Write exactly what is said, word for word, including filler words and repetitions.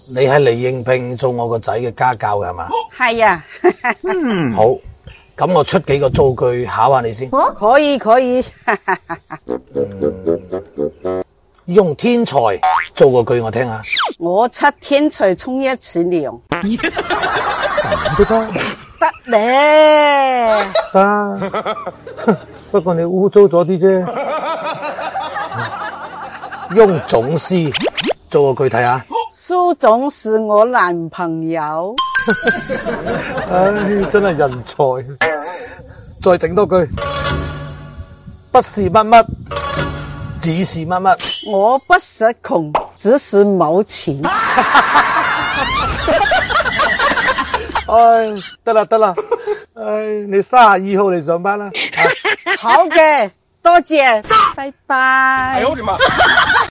你係嚟應聘做我個仔嘅家教嘅係嘛？ 係啊。 嗯，好，咁我出幾個造句考下你先。 可以可以。 用天才做個句我聽下。 我出天才衝一池涼。 咁都得？ 得咧。 得，不過你污糟咗啲啫。用總司做個句睇下。 蘇總是我男朋友。 唉，真係人才。再整多句，不是乜乜，只是乜乜。 我不是窮，只是冇錢。 唉，得啦得啦，唉，你卅二號嚟上班啦。 好嘅，多謝，拜拜。 哎呦我的媽！